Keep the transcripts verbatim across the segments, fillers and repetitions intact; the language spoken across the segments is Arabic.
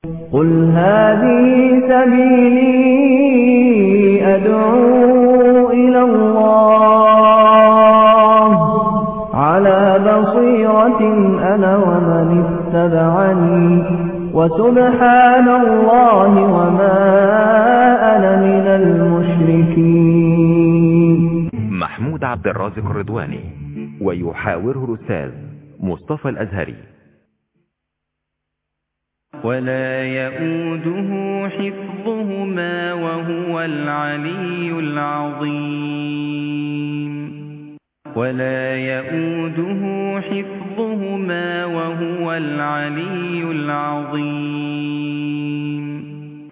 قل هذه سبيلي أدعو إلى الله على بصيرة أنا ومن اتبعني وسبحان الله وما أنا من المشركين. محمود عبد الرازق الرضواني ويحاوره الأستاذ مصطفى الأزهري. ولا يؤوده حفظهما وهو العلي العظيم. ولا يؤوده حفظهما وهو العلي العظيم.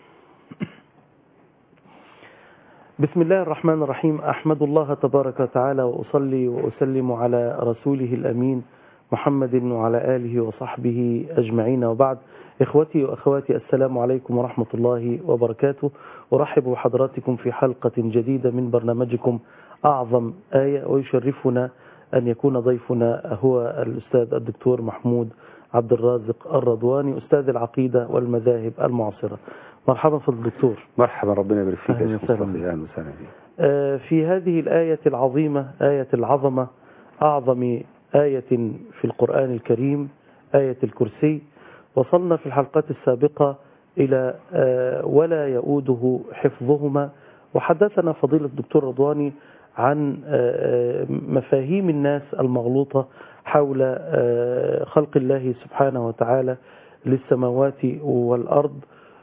بسم الله الرحمن الرحيم. أحمد الله تبارك وتعالى وأصلي وأسلم على رسوله الأمين محمد وعلى آله وصحبه أجمعين، وبعد. إخوتي وأخواتي، السلام عليكم ورحمة الله وبركاته. أرحب بحضراتكم في حلقة جديدة من برنامجكم أعظم آية، ويشرفنا أن يكون ضيفنا هو الأستاذ الدكتور محمود عبد الرازق الرضواني، أستاذ العقيدة والمذاهب المعاصرة. مرحبا في الدكتور. مرحبا، ربنا يبارك فيك يا شيخ مصطفى. اهلا وسهلا بك. في هذه الآية العظيمة، آية العظمة، أعظم آية في القرآن الكريم، آية الكرسي، وصلنا في الحلقات السابقة إلى ولا يؤوده حفظهما، وحدثنا فضيلة الدكتور رضواني عن مفاهيم الناس المغلوطة حول خلق الله سبحانه وتعالى للسماوات والأرض،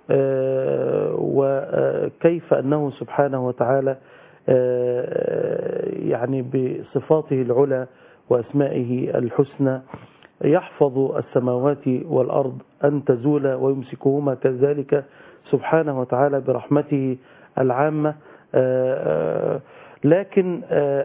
وكيف أنه سبحانه وتعالى يعني بصفاته العلى وأسمائه الحسنى يحفظ السماوات والأرض أن تزول ويمسكهما كذلك سبحانه وتعالى برحمته العامة. لكن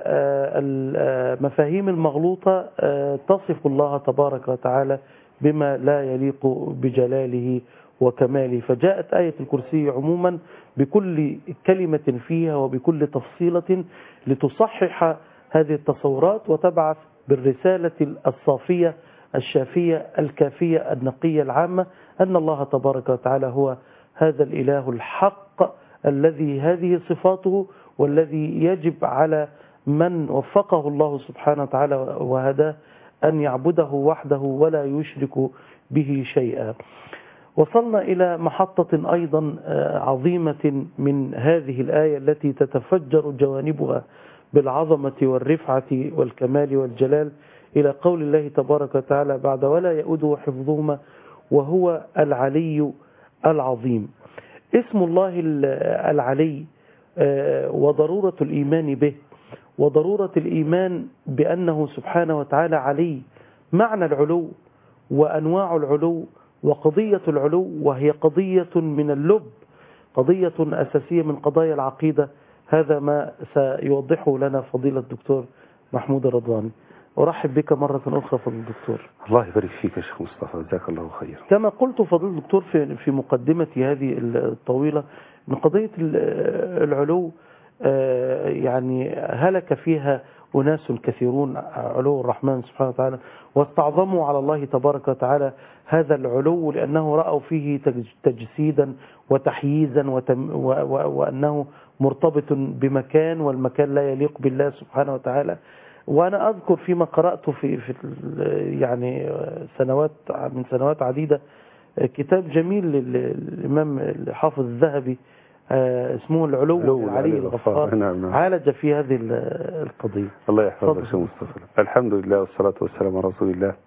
المفاهيم المغلوطة تصف الله تبارك وتعالى بما لا يليق بجلاله وكماله، فجاءت آية الكرسي عموما بكل كلمة فيها وبكل تفصيلة لتصحح هذه التصورات وتبعث بالرسالة الصافية الشافية الكافية النقية العامة أن الله تبارك وتعالى هو هذا الإله الحق الذي هذه صفاته، والذي يجب على من وفقه الله سبحانه وتعالى وهداه أن يعبده وحده ولا يشرك به شيئا. وصلنا إلى محطة أيضا عظيمة من هذه الآية التي تتفجر جوانبها بالعظمة والرفعة والكمال والجلال، إلى قول الله تبارك وتعالى بعد ولا يؤوده حفظهما وهو العلي العظيم. اسم الله العلي وضرورة الإيمان به وضرورة الإيمان بأنه سبحانه وتعالى علي، معنى العلو وأنواع العلو وقضية العلو، وهي قضية من اللب، قضية أساسية من قضايا العقيدة. هذا ما سيوضحه لنا فضيلة الدكتور محمود الرضواني. أرحب بك مرة أخرى فضيلة الدكتور. الله يبارك فيك يا شيخ مصطفى، جزاك الله خير. كما قلت فضيلة الدكتور في في مقدمة هذه الطويلة من قضية العلو، يعني هلك فيها أناس كثيرون علو الرحمن سبحانه وتعالى، واستعظموا على الله تبارك وتعالى هذا العلو لأنه رأوا فيه تجسيدا وتحييزا وأنه مرتبط بمكان، والمكان لا يليق بالله سبحانه وتعالى. وأنا أذكر فيما قرأت في, في يعني سنوات من سنوات عديدة كتاب جميل للإمام الحافظ الذهبي اسمه العلو العلي الغفار، نعم. عالج في هذه القضية. الله يحفظك يا مصطفى. الحمد لله والصلاة والسلام على رسول الله.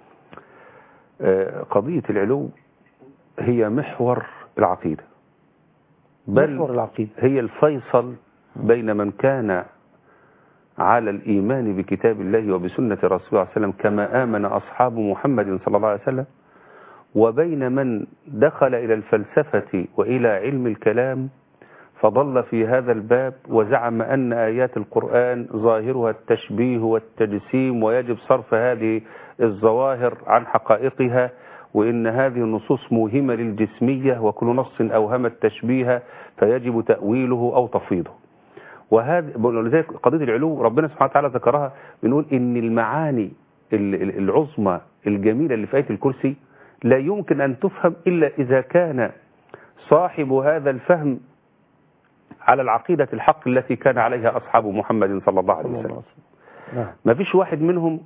قضية العلو هي محور العقيدة، بل محور العقيدة هي الفيصل بين من كان على الإيمان بكتاب الله وبسنة رسول الله صلى الله عليه وسلم كما آمن أصحاب محمد صلى الله عليه وسلم، وبين من دخل إلى الفلسفة وإلى علم الكلام فضل في هذا الباب وزعم أن آيات القرآن ظاهرها التشبيه والتجسيم ويجب صرف هذه الظواهر عن حقائقها، وإن هذه النصوص موهمة للجسمية وكل نص أوهم التشبيه فيجب تأويله أو تفويضه. وهذا لذلك قضية العلو ربنا سبحانه وتعالى ذكرها، بنقول إن المعاني العظمى الجميلة اللي في آية الكرسي لا يمكن أن تفهم إلا إذا كان صاحب هذا الفهم على العقيدة الحق التي كان عليها أصحاب محمد صلى الله عليه وسلم. ما فيش واحد منهم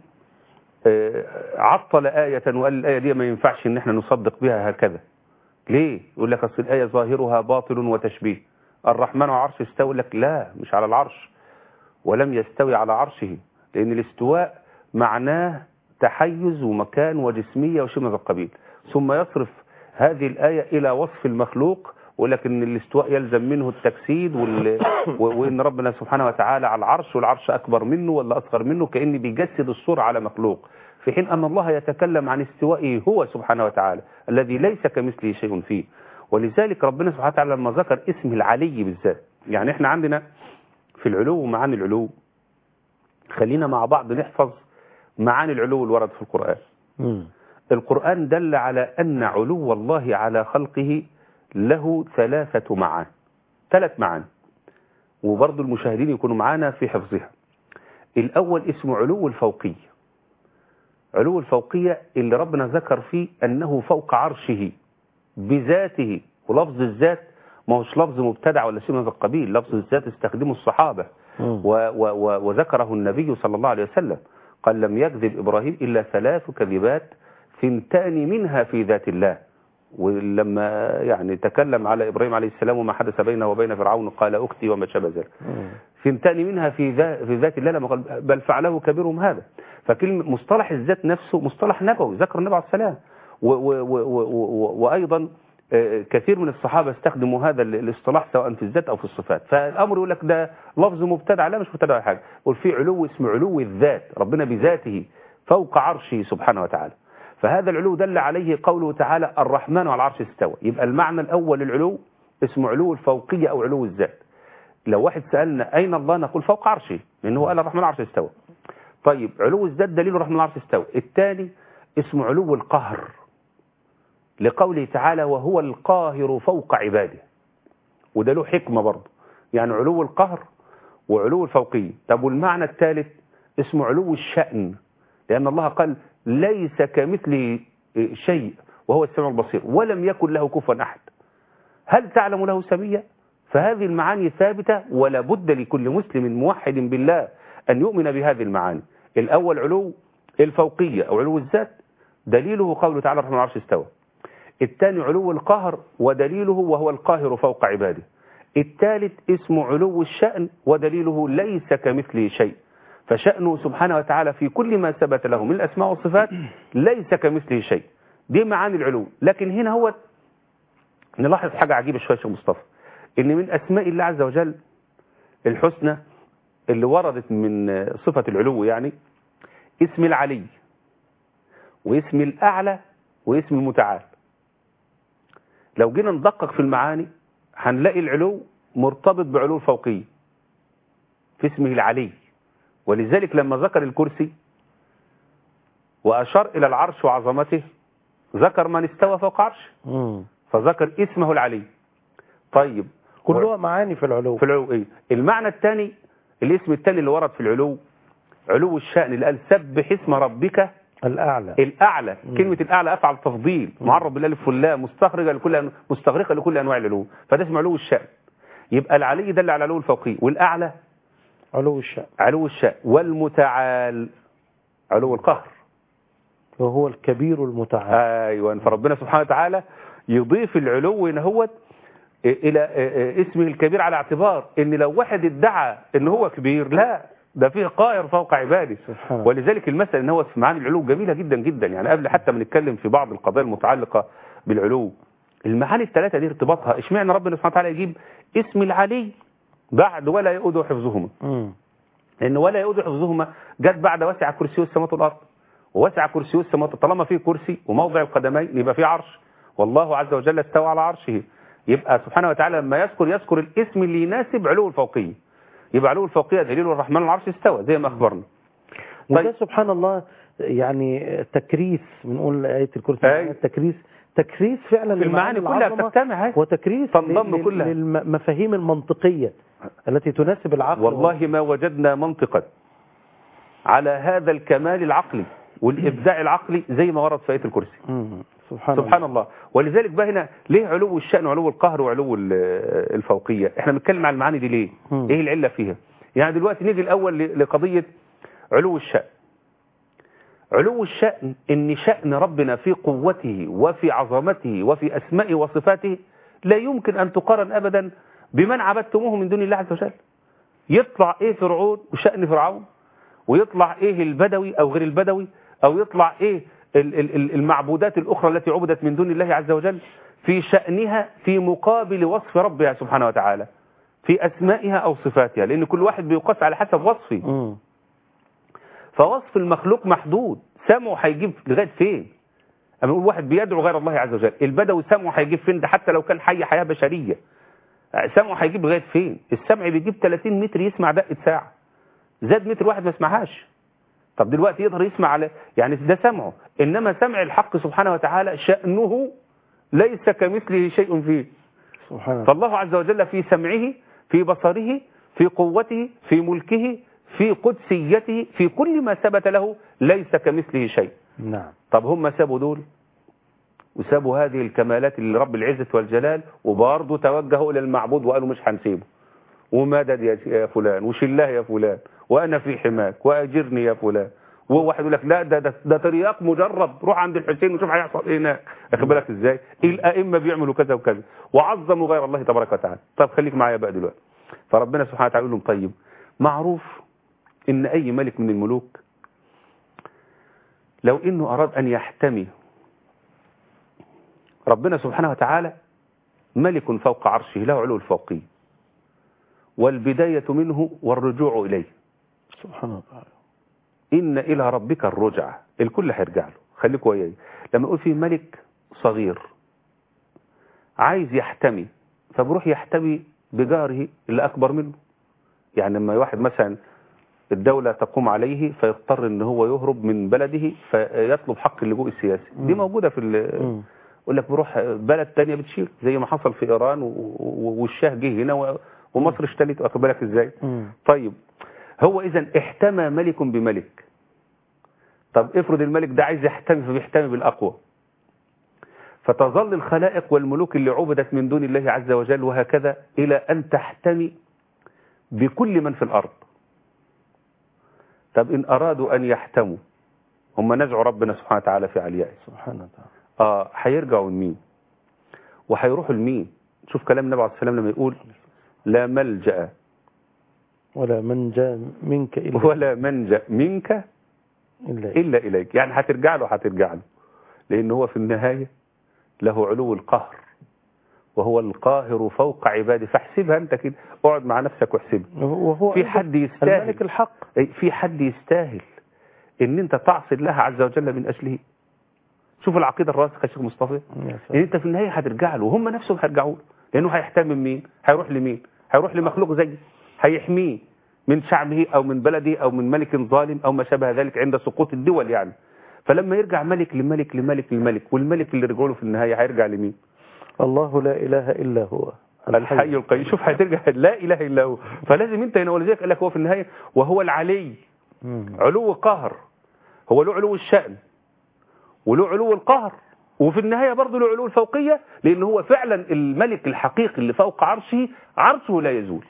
عطل آية وقال الآية دي ما ينفعش إن احنا نصدق بها هكذا. ليه؟ يقول لك أصل الآية ظاهرها باطل وتشبيه. الرحمن على العرش استوى، يقول لك لا مش على العرش ولم يستوي على عرشه، لأن الاستواء معناه تحيز ومكان وجسمية وشيء من هذا القبيل، ثم يصرف هذه الآية إلى وصف المخلوق ولكن الاستواء يلزم منه التجسيد وال... وإن ربنا سبحانه وتعالى على العرش والعرش أكبر منه ولا أصغر منه، كأني بيجسد الصورة على مخلوق، في حين أن الله يتكلم عن استوائه هو سبحانه وتعالى الذي ليس كمثله شيء فيه. ولذلك ربنا سبحانه وتعالى لما ذكر اسم العلي بالذات، يعني احنا عندنا في العلو ومعاني العلو، خلينا مع بعض نحفظ معاني العلو اللي ورد في القرآن. م. القرآن دل على أن علو الله على خلقه له ثلاثة معاني، ثلاث معاني، وبرضو المشاهدين يكونوا معانا في حفظها. الأول اسمه علو الفوقية. علو الفوقية اللي ربنا ذكر فيه أنه فوق عرشه بذاته، ولفظ الذات ما هوش لفظ مبتدع ولا شيء من هذا القبيل، لفظ الذات استخدمه الصحابة و و و وذكره النبي صلى الله عليه وسلم، قال لم يكذب إبراهيم إلا ثلاث كذبات ثنتان منها في ذات الله. ولما يعني تكلم على إبراهيم عليه السلام وما حدث بينه وبين فرعون قال أختي وما شابه ذلك، ثنتان منها في ذات في ذات الله، لما قال بل فعله كبيرهم هذا. فكلمة مصطلح الذات نفسه مصطلح نبوي ذكر النبي عليه السلام، وأيضا كثير من الصحابة استخدموا هذا الاصطلاح سواء في الذات أو في الصفات. فالأمر يقول لك ده لفظ مبتدع، لا مش مبتدع ولا حاجة، يقول في علو اسمه علو الذات، ربنا بذاته فوق عرشه سبحانه وتعالى. فهذا العلو دل عليه قوله تعالى الرحمن على العرش استوى. يبقى المعنى الأول للعلو اسمه علو الفوقية أو علو الذات. لو واحد سألنا أين الله نقول فوق عرشه، لأنه قال الرحمن على العرش استوى. طيب علو الذات دليل الرحمن على العرش استوى. الثاني اسمه علو القهر لقوله تعالى وهو القاهر فوق عباده، وده له حكمة برضه، يعني علو القهر وعلو الفوقية. طب والمعنى الثالث اسمه علو الشأن، لأن الله قال ليس كمثله شيء وهو السميع البصير ولم يكن له كفوا أحد. هل تعلم له سميا؟ فهذه المعاني ثابتة ولا بد لكل مسلم موحد بالله أن يؤمن بهذه المعاني. الأول علو الفوقية أو علو الذات دليله قوله تعالى الرحمن على العرش استوى. الثاني علو القهر ودليله وهو القاهر فوق عباده. الثالث اسمه علو الشأن ودليله ليس كمثله شيء، فشأنه سبحانه وتعالى في كل ما ثبت له من الأسماء والصفات ليس كمثله شيء. دي معاني العلو. لكن هنا هو نلاحظ حاجة عجيبة شوية يا مصطفى، إن من أسماء الله عز وجل الحسنى اللي وردت من صفة العلو يعني اسم العلي واسم الأعلى واسم المتعال. لو جينا ندقق في المعاني هنلاقي العلو مرتبط بعلو الفوقية في اسمه العلي، ولذلك لما ذكر الكرسي وأشار إلى العرش وعظمته ذكر من استوى فوق عرشه فذكر اسمه العلي. طيب كلها معاني في العلو. في العلو ايه؟ المعنى الثاني الاسم الثاني اللي ورد في العلو علو الشأن، اللي قال سبح اسم ربك الأعلى. الأعلى مم. كلمة الأعلى أفعل تفضيل معرب بالالف واللام مستخرجة لكل مستغرقة لكل أنواع العلو، فده اسمه علو الشأن. يبقى العلي يدل على علو الفوقي، والأعلى علو الشأن علو الشأن، والمتعال علو القهر وهو الكبير المتعال. أيوة. فربنا سبحانه وتعالى يضيف العلو هو إلى اسمه الكبير على اعتبار إن لو واحد ادعى إن هو كبير لا، ده فيه قاهر فوق عباده. ولذلك المسألة إن هو في معاني العلو جميلة جدا جدا، يعني قبل حتى ما نتكلم في بعض القضايا المتعلقة بالعلو، المعاني الثلاثة دي ارتباطها اشمعنى ربنا سبحانه وتعالى يجيب اسم العلي بعد ولا يؤود حفظهما؟ لأن ولا يؤود حفظهما جت بعد وسع كرسيه السماوات والأرض، ووسع كرسيه السماوات، طالما فيه كرسي وموضع القدمين يبقى فيه عرش، والله عز وجل استوى على عرشه. يبقى سبحانه وتعالى لما يذكر يذكر الاسم اللي يناسب علو الفوقية، يبقى علو الفوقية دليل الرحمن على العرش استوى زي ما أخبرنا. وده طيب. سبحان الله يعني تكريس، بنقول آية الكرسي تكريس تكريس فعلا في المعاني كلها بتجتمع، وتكريس تنضم كلها للمفاهيم المنطقية التي تناسب العقل. والله ما وجدنا منطقا على هذا الكمال العقلي والإبداع العقلي زي ما ورد في آية الكرسي. سبحان, سبحان الله. ولذلك بقى هنا ليه علو الشأن وعلو القهر وعلو الفوقية؟ احنا بنتكلم عن المعاني دي ليه؟ م. ايه العلة فيها؟ يعني دلوقتي نيجي الأول لقضية علو الشأن. علو الشأن إن شأن ربنا في قوته وفي عظمته وفي أسمائه وصفاته لا يمكن أن تقارن أبدا بمن عبدتموه من دون الله عز وجل. يطلع إيه فرعون وشأن فرعون، ويطلع إيه البدوي أو غير البدوي، أو يطلع إيه المعبودات الأخرى التي عبدت من دون الله عز وجل في شأنها في مقابل وصف ربها سبحانه وتعالى في أسمائها أو صفاتها، لأن كل واحد بيقاس على حسب وصفه. م. فوصف المخلوق محدود، سمعه هيجيب لغاية فين؟ أما يقول واحد بيدعو غير الله عز وجل، البدوي سمعه هيجيب فين؟ ده حتى لو كان حي حياة بشرية سمعه هيجيب لغاية فين؟ السمع بيجيب ثلاثين متر يسمع دقة ساعة، زاد متر واحد ما يسمعهاش. طب دلوقتي يقدر يسمع على يعني ده سمعه، إنما سمع الحق سبحانه وتعالى شأنه ليس كمثله شيء فيه. سبحان. فالله عز وجل في سمعه، في بصره، في قوته، في ملكه، في قدسيته، في كل ما ثبت له ليس كمثله شيء. نعم. طب هم سابوا دول وسابوا هذه الكمالات لرب العزة والجلال، وبرضه توجهوا إلى المعبود وقالوا مش هنسيبه، ومدد يا فلان، وشله يا فلان، وأنا في حماك، وأجرني يا فلان. وواحد يقول لك لا ده ده, ده ترياق مجرب، روح عند الحسين وشوف هيحصل ايه هناك. اخد بالك ازاي؟ الائمه بيعملوا كذا وكذا وعظموا غير الله تبارك وتعالى. طب خليك معايا بقى دلوقتي. فربنا سبحانه وتعالى يقول لهم طيب معروف ان اي ملك من الملوك لو انه اراد ان يحتمي، ربنا سبحانه وتعالى ملك فوق عرشه له علو الفوقي، والبدايه منه والرجوع اليه. سبحان الله. إن إلى ربك الرجعة، الكل هيرجع له. خليكوا وياي لما يقول في ملك صغير عايز يحتمي، فبروح يحتمي بجاره اللي أكبر منه. يعني لما واحد مثلا الدولة تقوم عليه فيضطر إن هو يهرب من بلده فيطلب حق اللجوء السياسي، دي موجودة في يقول لك بروح بلد تانية بتشيل، زي ما حصل في إيران والشاه جه هنا ومصر اشتلت. واخد بالك إزاي؟ طيب هو إذن احتمى ملك بملك. طب افرض الملك ده عايز يحتمي فبيحتمي بالأقوى، فتظل الخلائق والملوك اللي عبدت من دون الله عز وجل وهكذا إلى أن تحتمي بكل من في الأرض. طب إن أرادوا أن يحتموا هم نزعوا ربنا سبحانه وتعالى في عليائه سبحانه وتعالى. آه هيرجعوا لمين وهيروحوا لمين؟ شوف كلام النبي عليه السلام لما يقول لا ملجأ ولا منجا منك إلا ولا منجأ منك إلا, إلا إليك. يعني هترجع له هترجع له لأن هو في النهاية له علو القهر، وهو القاهر فوق عباده. فاحسبها أنت كده، اقعد مع نفسك واحسبها. وهو في حد يستاهل الملك الحق، في حد يستاهل ان انت تعصي الله عز وجل من اجله؟ شوف العقيدة الراسخة يا شيخ مصطفى، ان انت في النهاية هترجع له وهم نفسهم هيرجعوا له، لانه هيحتمم مين؟ هيروح لمين؟ هيروح لمخلوق زيه هيحميه من شعبه او من بلده او من ملك ظالم او ما شابه ذلك عند سقوط الدول يعني. فلما يرجع ملك لملك لملك لملك، والملك اللي رجعوا له في النهاية هيرجع لمين؟ الله لا اله الا هو الحي القيوم. شوف هترجع لا اله الا هو. فلازم انت هنا، ولذلك قال لك هو في النهاية وهو العلي، علو قهر، هو له علو الشأن وله علو القهر، وفي النهاية برضه له علو الفوقية، لأن هو فعلا الملك الحقيقي اللي فوق عرشه، عرشه لا يزول.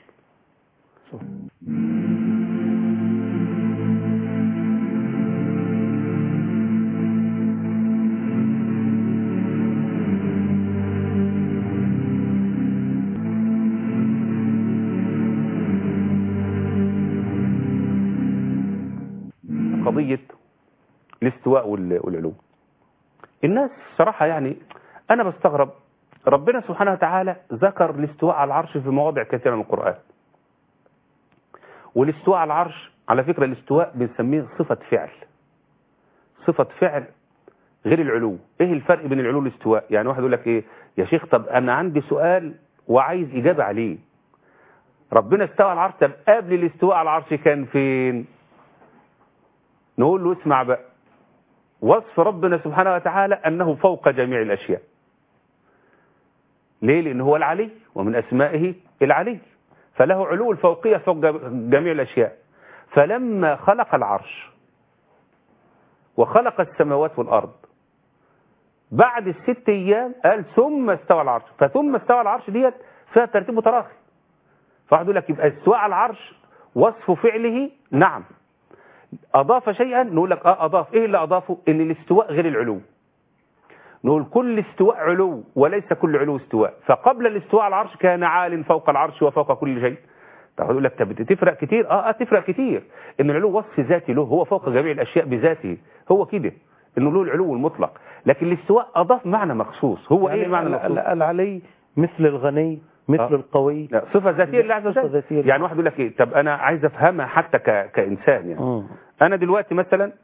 قضية الاستواء والعلو، الناس صراحة يعني أنا بستغرب، ربنا سبحانه وتعالى ذكر الاستواء على العرش في مواضع كثيرة من القرآن. والاستواء على العرش على فكرة الاستواء بنسميه صفة فعل، صفة فعل غير العلو. ايه الفرق بين العلو والاستواء؟ يعني واحد يقول لك ايه يا شيخ، طب انا عندي سؤال وعايز اجابة عليه. ربنا استوى على العرش، طب قبل الاستواء على العرش كان فين؟ نقول له اسمع بقى، وصف ربنا سبحانه وتعالى أنه فوق جميع الأشياء. ليه؟ لأنه هو العلي، ومن أسمائه العلي، فله علو الفوقية فوق جميع الأشياء. فلما خلق العرش وخلق السماوات والأرض بعد الست أيام قال ثم استوى على العرش، فثم استوى على العرش ديت فيها ترتيب متراخي. فواحد يقول لك يبقى استواء على العرش وصف فعله نعم، أضاف شيئا نقول لك اه أضاف. إيه اللي أضافه؟ إن الاستواء غير العلو. نقول كل استواء علو وليس كل علو استواء، فقبل الاستواء على العرش كان عال فوق العرش وفوق كل شيء. طب يقول لك طب تفرق كتير؟ اه اه تفرق كتير. ان العلو وصف ذاتي له، هو فوق جميع الاشياء بذاته، هو كده انه له العلو المطلق. لكن الاستواء اضاف معنى مخصوص. هو يعني ايه المعنى المخصوص؟ العلي مثل الغني مثل آه. القوي، لا صفه ذاتيه لله عز وجل. يعني واحد يقول لك ايه، طب انا عايز افهمها حتى ك... كانسان يعني. م. انا دلوقتي مثلا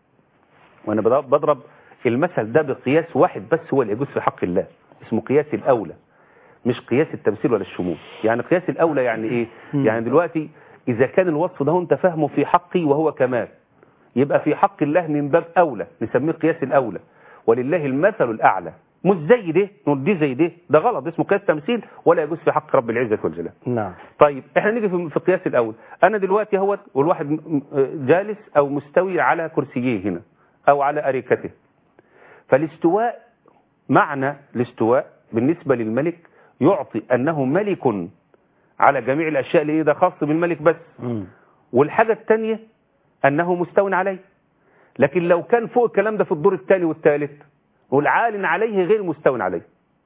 وانا بضرب المثل ده بقياس واحد بس هو اللي يجوز في حق الله، اسمه قياس الاولى، مش قياس التمثيل ولا الشمول. يعني قياس الأولى يعني إيه؟ يعني دلوقتي إذا كان الوصف ده أنت فاهمه في حقي وهو كمال، يبقى في حق الله من باب أولى، نسميه قياس الأولى. ولله المثل الأعلى، مش زي ده نقول دي زي ده، ده غلط، اسمه قياس تمثيل ولا يجوز في حق رب العزة والجلال. نعم. طيب احنا نيجي في القياس الأول. أنا دلوقتي اهوت والواحد جالس أو مستوي على كرسيه هنا أو على أريكته. فالاستواء، معنى الاستواء بالنسبة للملك يعطي أنه ملك على جميع الأشياء، اللي ده خاص بالملك بس. م. والحاجة الثانية أنه مستوى عليه. لكن لو كان فوق الكلام ده في الدور الثاني والثالث والعال عليه غير مستوى عليه،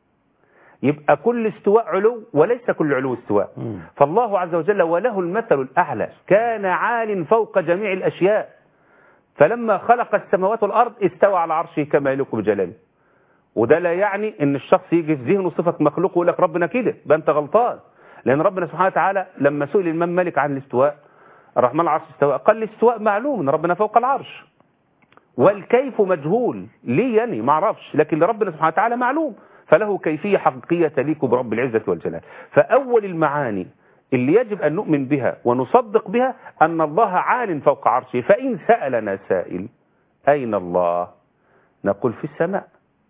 يبقى كل استواء علو وليس كل علو استواء. م. فالله عز وجل وله المثل الأعلى كان عال فوق جميع الأشياء، فلما خلق السماوات والأرض استوى على عرشه كما يليق بجلاله. وده لا يعني ان الشخص يجي في ذهنه صفة مخلوق ويقول لك ربنا كده، بقى انت غلطان. لان ربنا سبحانه وتعالى لما سئل الامام مالك عن الاستواء، الرحمن العرش استواء، قال الاستواء معلوم ان ربنا فوق العرش، والكيف مجهول ليه يعني ما اعرفش، لكن لربنا سبحانه وتعالى معلوم، فله كيفية حقيقية تليق برب العزة والجلال. فاول المعاني اللي يجب ان نؤمن بها ونصدق بها ان الله عال فوق عرشه. فان سألنا سائل اين الله نقول في السماء.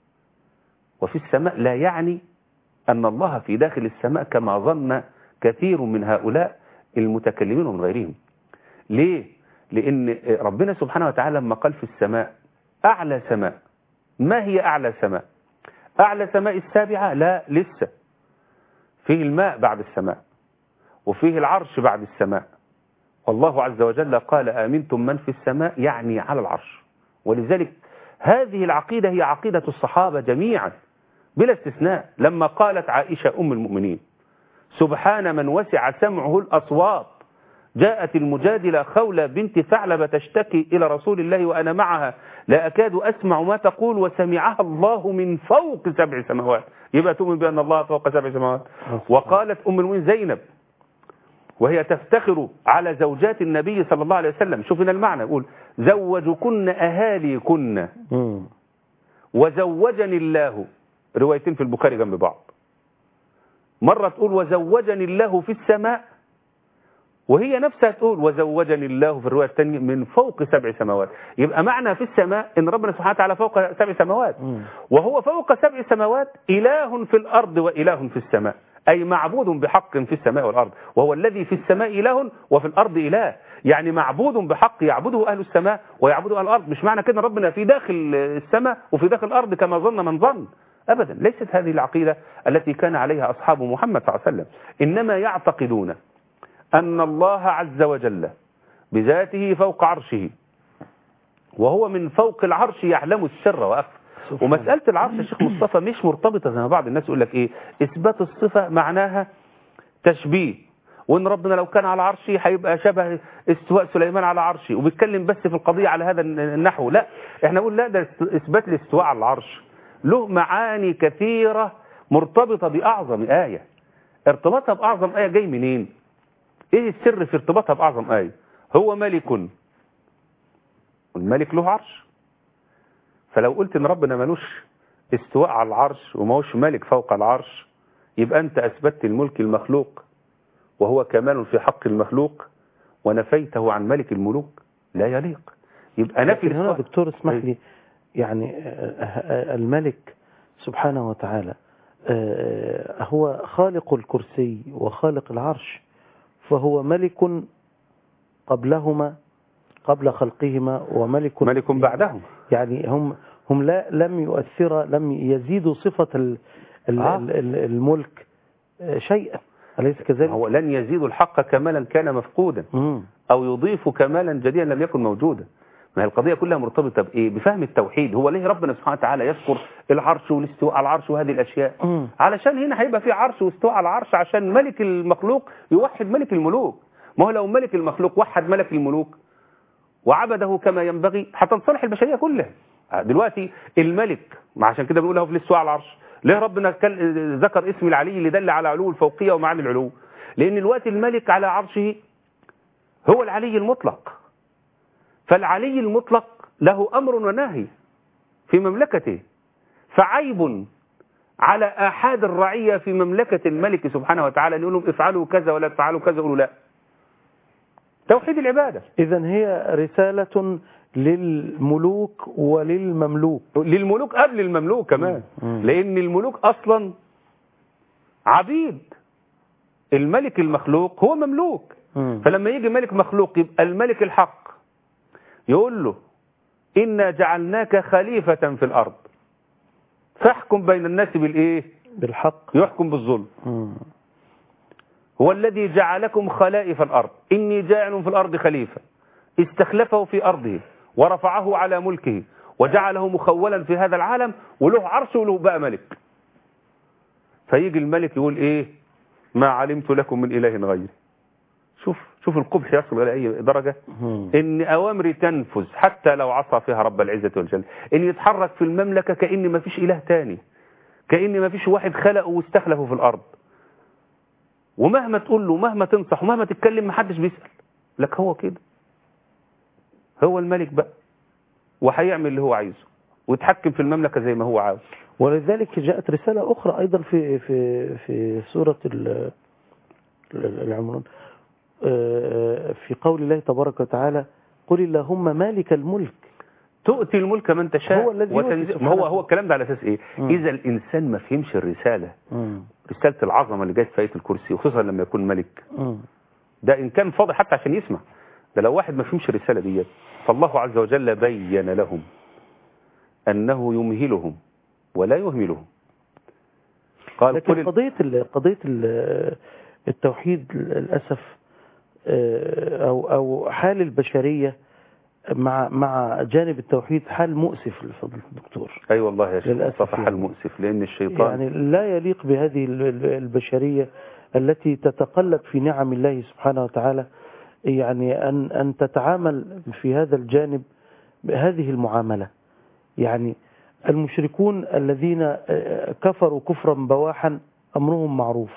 وفي السماء لا يعني أن الله في داخل السماء كما ظن كثير من هؤلاء المتكلمين ومن غيرهم. ليه؟ لأن ربنا سبحانه وتعالى لما قال في السماء أعلى سماء، ما هي أعلى سماء؟ أعلى سماء السابعة؟ لا، لسه فيه الماء بعد السماء، وفيه العرش بعد السماء. والله عز وجل قال آمنتم من في السماء، يعني على العرش. ولذلك هذه العقيدة هي عقيدة الصحابة جميعا بلا استثناء. لما قالت عائشة أم المؤمنين سبحان من وسع سمعه الأصوات، جاءت المجادلة خولة بنت ثعلبة تشتكي إلى رسول الله وأنا معها لا أكاد أسمع ما تقول، وسمعها الله من فوق سبع سماوات. يبقى تؤمن بأن الله فوق سبع سماوات. وقالت أم المؤمنين زينب وهي تفتخر على زوجات النبي صلى الله عليه وسلم، شوفنا المعنى، يقول زوجكن أهاليكن وزوجني الله، روايتين في البخاري جنب بعض، مرة تقول وزوجني الله في السماء، وهي نفسها تقول وزوجني الله في الرواية الثانية من فوق سبع سماوات. يبقى معنى في السماء ان ربنا سبحانه وتعالى فوق سبع سماوات، وهو فوق سبع سماوات إله في الأرض وإله في السماء، أي معبود بحق في السماء والأرض، وهو الذي في السماء إله وفي الأرض إله. يعني معبود بحق يعبده أهل السماء ويعبده أهل الأرض. مش معنى كده ربنا في داخل السماء وفي داخل الأرض كما ظن من ظن، أبدا، ليست هذه العقيدة التي كان عليها أصحاب محمد صلى الله عليه وسلم. إنما يعتقدون أن الله عز وجل بذاته فوق عرشه، وهو من فوق العرش يعلم السر وأخفى. ومسألة العرش يا شيخ مصطفى مش مرتبطة زي ما بعض الناس يقول لك إيه، إثبات الصفة معناها تشبيه، وإن ربنا لو كان على عرشه هيبقى شبه استواء سليمان على عرشه، وبيتكلم بس في القضية على هذا النحو. لا، احنا نقول لا، ده إثبات الاستواء على العرش له معاني كثيرة مرتبطة بأعظم آية. ارتباطها بأعظم آية جاي منين؟ ايه السر في ارتباطها بأعظم آية؟ هو ملك، والملك له عرش. فلو قلت ان ربنا ملوش استواء على العرش وماهوش ملك فوق العرش، يبقى انت اثبتت الملك المخلوق وهو كمال في حق المخلوق، ونفيته عن ملك الملوك، لا يليق. يبقى نفي هنا دكتور اسمح لي، يعني الملك سبحانه وتعالى هو خالق الكرسي وخالق العرش، فهو ملك قبلهما قبل خلقهما وملك ملك بعدهم. يعني هم هم لا لم يؤثر لم يزيدوا صفة ال- ال- آه. ال- ال- الملك آه، شيئا، أليس كذلك؟ هو لن يزيد الحق كمالا كان مفقودا مم. أو يضيف كمالا جديدا لم يكن موجودا. ما هي القضية كلها مرتبطة بإيه؟ بفهم التوحيد. هو ليه ربنا سبحانه وتعالى يذكر العرش والاستواء على العرش وهذه الأشياء؟ مم. علشان هنا هيبقى في عرش واستواء على العرش عشان ملك المخلوق يوحد ملك الملوك. ما هو لو ملك المخلوق وحد ملك الملوك وعبده كما ينبغي هتنصلح البشرية كلها. دلوقتي الملك، ما عشان كده بنقول له في الاستواء على العرش. ليه ربنا كل- ذكر اسم العلي اللي دل على علو الفوقية ومعاني العلو؟ لأن الوقت الملك على عرشه هو العلي المطلق، فالعلي المطلق له أمر ونهي في مملكته، فعيب على آحاد الرعية في مملكة الملك سبحانه وتعالى يقول لهم افعلوا كذا ولا تفعلوا كذا، يقولوا لا. توحيد العبادة إذن هي رسالة للملوك وللمملوك. للملوك قبل المملوك كمان، مم. لأن الملوك أصلا عبيد. الملك المخلوق هو مملوك، مم. فلما يجي ملك مخلوق يبقى الملك الحق يقول له إنا جعلناك خليفة في الأرض فاحكم بين الناس بالإيه؟ بالحق. يحكم بالظلم. مم. هو الذي جعلكم خلائف الأرض إني جاعل في الأرض خليفة، استخلفه في أرضه ورفعه على ملكه وجعله مخولا في هذا العالم وله عرش وله بقى ملك. فيجي الملك يقول إيه؟ ما علمت لكم من إله غيري. شوف شوف القبح يصل إلى أي درجة؟ مم. إن أوامري تنفذ حتى لو عصى فيها رب العزة والجلال، إن يتحرك في المملكة كأن ما فيش إله تاني، كأن ما فيش واحد خلقه واستخلفه في الأرض. ومهما تقول له مهما تنصح ومهما تتكلم محدش بيسأل لك. هو كده، هو الملك بقى وهيعمل اللي هو عايزه ويتحكم في المملكة زي ما هو عاوز. ولذلك جاءت رسالة أخرى أيضا في في في سورة ال- ال- العمران، آه، في قول الله تبارك وتعالى قل اللهم مالك الملك تؤتي الملك من تشاء هو الذي يؤتي وتنزل. ما سبحانه هو هو الكلام ده على اساس ايه؟ مم. اذا الانسان ما فهمش الرساله، مم. رساله العظمه اللي جايه في آية الكرسي، وخصوصا لما يكون ملك، مم. ده ان كان فاضي حتى عشان يسمع. ده لو واحد ما فهمش الرساله ديت، فالله عز وجل بين لهم انه يمهلهم ولا يهملهم. قال لكن قل قضية ال- قضية ال- التوحيد للأسف، آه، أو أو حال البشرية مع مع جانب التوحيد حال مؤسف لفضل الدكتور. اي أيوة والله يا شيخ للأسف مصطفى، حال يعني. مؤسف، لان الشيطان يعني لا يليق بهذه ال- ال- البشرية التي تتقلب في نعم الله سبحانه وتعالى، يعني أن أن تتعامل في هذا الجانب بهذه المعاملة. يعني المشركون الذين آه، كفروا كفرا بواحا أمرهم معروف،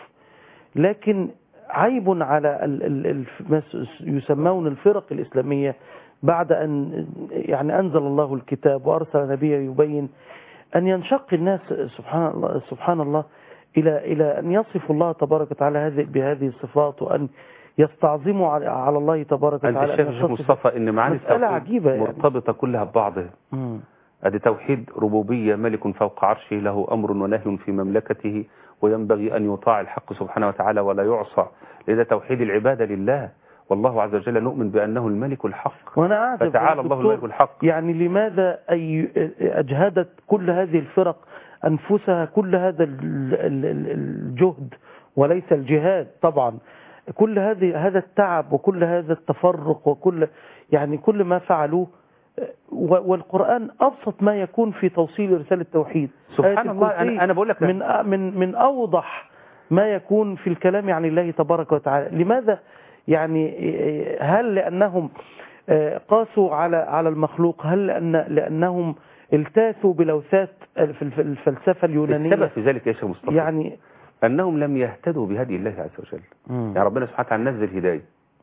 لكن عيب على ال- ال- ال- ما يسمون الفرق الإسلامية بعد أن يعني أنزل الله الكتاب وأرسل نبيه يبين أن ينشق الناس سبحان الله سبحان الله إلى إلى أن يصفوا الله تبارك وتعالى هذه بهذه الصفات، وأن يستعظموا على على الله تبارك انت وتعالى. شايف أن يا شيخ يتصف- مصطفى ان معاني مسألة التوحيد عجيبة يعني. مرتبطه كلها ببعضها. مم. ادي توحيد ربوبيه، ملك فوق عرشه له امر ونهي في مملكته وينبغي ان يطاع الحق سبحانه وتعالى ولا يعصى، لذا توحيد العباده لله، والله عز وجل نؤمن بانه الملك الحق. وأنا أعجب فتعالى الله دكتور، الملك الحق. يعني لماذا أي أجهدت كل هذه الفرق أنفسها كل هذا ال- ال- ال- الجهد، وليس الجهاد طبعا، كل هذه هذا التعب وكل هذا التفرق وكل يعني كل ما فعلوه، و- والقرآن أبسط ما يكون في توصيل رسالة التوحيد. سبحان آية الله، الكرسي أنا- أنا بقول لك من أ- من من أوضح ما يكون في الكلام عن الله تبارك وتعالى. لماذا؟ يعني هل لأنهم آه، قاسوا على على المخلوق؟ هل لأن لأنهم التاثوا بلوثات الف- الف- الفلسفة اليونانية؟ السبب في ذلك يا شيخ مصطفى يعني انهم لم يهتدوا بهدي الله عز وجل. مم. يعني ربنا سبحانه وتعالى نزل هدايه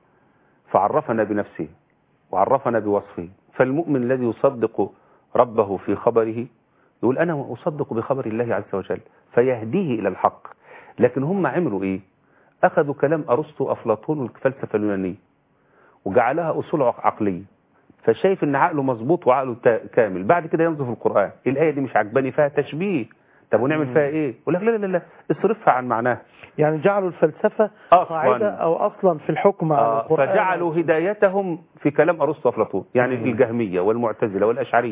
فعرفنا بنفسه وعرفنا بوصفه. فالمؤمن الذي يصدق ربه في خبره يقول أنا أصدق بخبر الله عز وجل فيهديه إلى الحق. لكن هم عملوا إيه؟ أخذوا كلام أرسطو أفلاطون والفلسفة اليونانية وجعلها أصول عقلية، فشايف إن عقله مظبوط وعقله تا- كامل. بعد كده ينظر في القرآن الآية دي مش عجباني فيها تشبيه، طب ونعمل فيها إيه؟ يقول لك لا لا لا اصرفها عن معناها. يعني جعلوا الفلسفة أصلاً. قاعدة أو أصلا في الحكم على آه، القرآن. فجعلوا هدايتهم في كلام أرسطو وأفلاطون، يعني مم. الجهمية والمعتزلة والأشعرية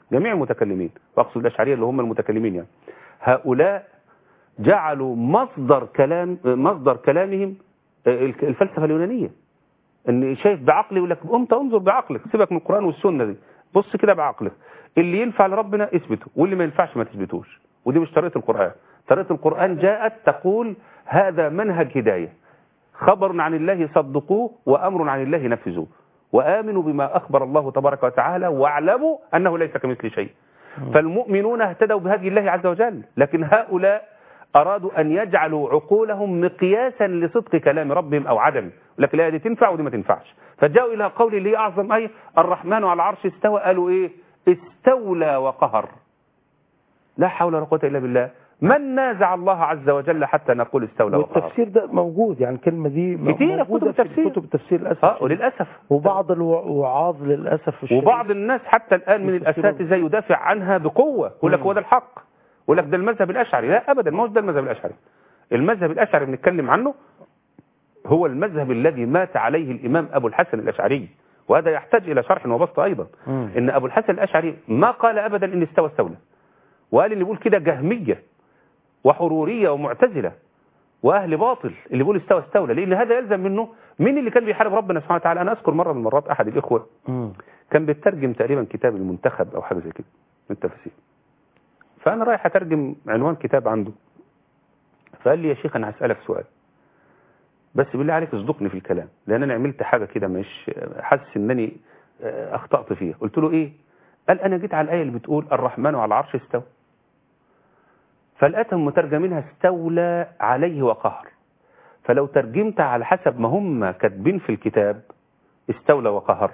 جميع المتكلمين، واقصد الاشعريه اللي هم المتكلمين يعني، هؤلاء جعلوا مصدر كلام مصدر كلامهم الفلسفه اليونانيه. ان شايف بعقلي يقول لك قمت انظر بعقلك، سيبك من القران والسنه دي، بص كده بعقلك، اللي ينفع لربنا اثبته واللي ما ينفعش ما تثبتوش. ودي مش طريقه القران. طريقه القران جاءت تقول هذا منهج هدايه، خبر عن الله صدقوه وامر عن الله نفذوه، وامنوا بما اخبر الله تبارك وتعالى واعلموا انه ليس كمثل شيء. فالمؤمنون اهتدوا بهدي الله عز وجل، لكن هؤلاء أرادوا أن يجعلوا عقولهم مقياسا لصدق كلام ربهم أو عدم، لكن الآية دي تنفع ودي ما تنفعش. فجاءوا إلى قول اللي هي أعظم آية الرحمن على العرش استوى، قالوا إيه؟ استولى وقهر. لا حول ولا قوة إلا بالله. من نازع الله عز وجل حتى نقول استولى وقهر؟ والتفسير ده موجود، يعني الكلمة دي كتير موجودة في كتب كتب التفسير للأسف. آه وللأسف. وبعض الوعاظ للأسف الشديد. وبعض الناس حتى الآن من الأساتذة يدافع عنها بقوة، يقول لك هو ده الحق، يقول لك ده المذهب الأشعري. لا أبدا، ما هو ده المذهب الأشعري. المذهب الأشعري بنتكلم عنه هو المذهب الذي مات عليه الإمام أبو الحسن الأشعري، وهذا يحتاج إلى شرح وبسط أيضا. مم. إن أبو الحسن الأشعري ما قال أبدا إن استوى استولى، وقال اللي بيقول كده جهمية وحرورية ومعتزلة وأهل باطل اللي بيقول استوى استولى، لأن هذا يلزم منه مين اللي كان بيحارب ربنا سبحانه وتعالى. أنا أذكر مرة من المرات أحد الإخوة مم. كان بيترجم تقريبا كتاب المنتخب أو حاجة زي كده من التفاسير، فأنا رايح أترجم عنوان كتاب عنده، فقال لي يا شيخ أنا هسألك سؤال بس بالله عليك اصدقني في الكلام، لأن أنا عملت حاجة كده مش حاسس إنني أخطأت فيها. قلت له إيه؟ قال أنا جيت على الآية اللي بتقول الرحمن على العرش استوى، فلقيتهم مترجمينها استولى عليه وقهر، فلو ترجمت على حسب ما هم كاتبين في الكتاب استولى وقهر،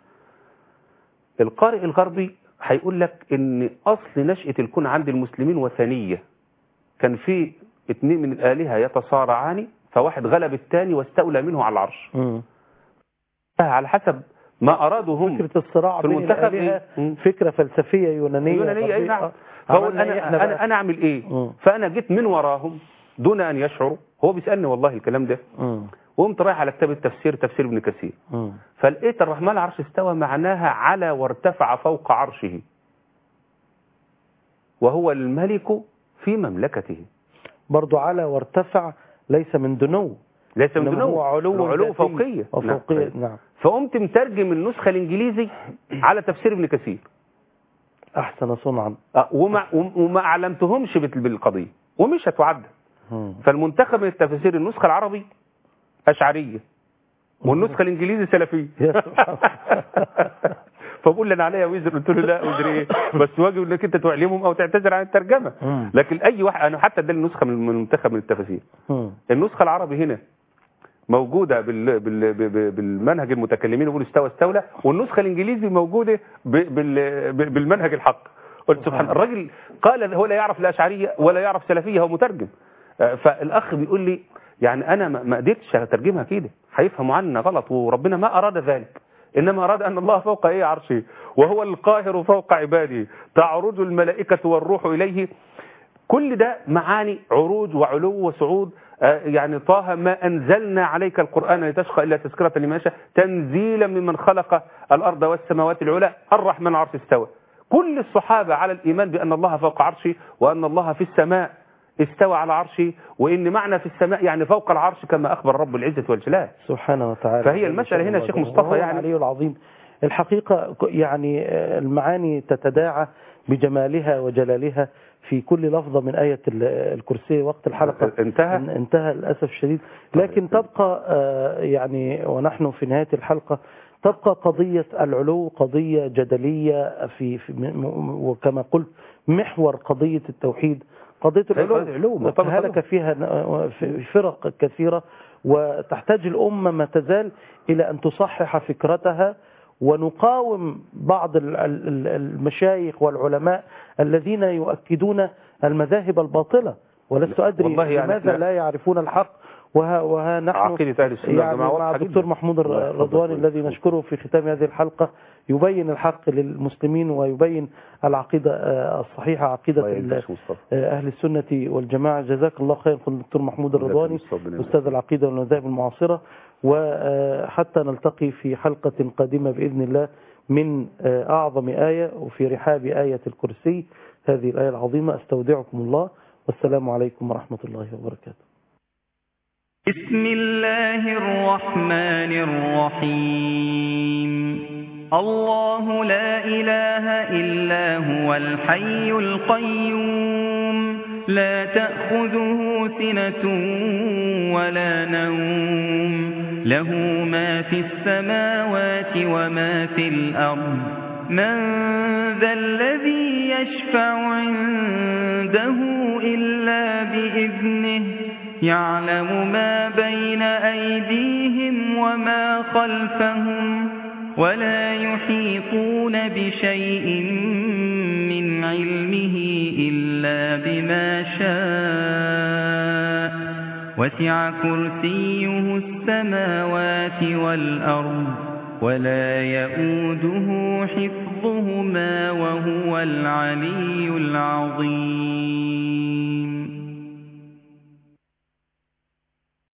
القارئ الغربي هيقول لك إن أصل نشأة الكون عند المسلمين وثنية، كان في اثنين من الآلهة يتصارعان فواحد غلب الثاني واستولى منه على العرش. م. على حسب ما أرادوا هم. فكرة الصراع في بين الآلهة فكرة فلسفية يونانية. يونانية أي نعم. فأقول أنا, أنا, أنا أعمل إيه؟ م. فأنا جيت من وراهم دون أن يشعروا، هو بيسألني والله الكلام ده، وقمت رايح على كتاب التفسير تفسير ابن كثير، فلقيت الرحمن على العرش استوى معناها على وارتفع فوق عرشه وهو الملك في مملكته. برضو على وارتفع ليس من دنو، ليس من دنو، هو علو, علو فوقية. وفوقية. نعم. نعم. فقمت مترجم النسخة الإنجليزي على تفسير ابن كثير. أحسن صنعا. أه وما, وما أعلمتهمش بالقضية ومش هتعد. فالمنتخب من التفسير النسخة العربي أشعرية والنسخة الإنجليزي سلفية. فبقول لي انا عليا وزر، قلت له لا وزر ايه، بس واجب انك انت تعلمهم او تعتذر عن الترجمه. لكن اي واحد، انا حتى اداني النسخه من المنتخب من التفاسير، النسخه العربي هنا موجوده بال بال بالمنهج المتكلمين يقول استوى استولى، والنسخه الانجليزي موجوده بال بالمنهج الحق. قلت سبحان الراجل قال هو لا يعرف لا اشعريه ولا يعرف سلفيه، هو مترجم. فالاخ بيقول لي يعني انا ما قدرتش اترجمها كده، هيفهموا عنا غلط، وربنا ما اراد ذلك، إنما أراد أن الله فوق إيه عرشه وهو القاهر فوق عباده، تعرج الملائكة والروح إليه. كل ده معاني عروج وعلو وصعود. آه يعني طه ما أنزلنا عليك القرآن لتشقى إلا تذكرة لمن يشاء تنزيلا ممن خلق الأرض والسماوات العلى الرحمن عرش استوى. كل الصحابة على الإيمان بأن الله فوق عرشه وأن الله في السماء استوى على عرشه، وإن معنى في السماء يعني فوق العرش كما أخبر رب العزة والجلال سبحانه وتعالى. فهي المسألة هنا شيخ مصطفى يعني العلي العظيم الحقيقة، يعني المعاني تتداعى بجمالها وجلالها في كل لفظة من آية الكرسي. وقت الحلقة انتهى انتهى للأسف الشديد، لكن تبقى يعني ونحن في نهاية الحلقة تبقى قضية العلو قضية جدلية في, في وكما قلت محور قضية التوحيد قضية العلو هلك فيها فرق كثيرة، وتحتاج الأمة ما تزال إلى أن تصحح فكرتها، ونقاوم بعض المشايخ والعلماء الذين يؤكدون المذاهب الباطلة، ولست أدري لماذا يعني لا يعرفون الحق. وها, وها نحن عقيدة أهل السنة يعني مع الدكتور محمود الرضواني الذي نشكره في ختام هذه الحلقة يبين الحق للمسلمين ويبين العقيدة الصحيحة، عقيدة أهل السنة والجماعة. جزاك الله خير الدكتور محمود الرضواني أستاذ العقيدة والمذاهب المعاصرة، وحتى نلتقي في حلقة قادمة بإذن الله. من أعظم آية وفي رحاب آية الكرسي، هذه الآية العظيمة. أستودعكم الله، والسلام عليكم ورحمة الله وبركاته. بسم الله الرحمن الرحيم. الله لا إله إلا هو الحي القيوم، لا تأخذه سنة ولا نوم، له ما في السماوات وما في الأرض. من ذا الذي يشفع عنده إلا بإذنه، يعلم ما بين أيديهم وما خلفهم، ولا يحيطون بشيء من علمه إلا بما شاء، وسع كرسيه السماوات والأرض، ولا يؤوده حفظهما وهو العلي العظيم.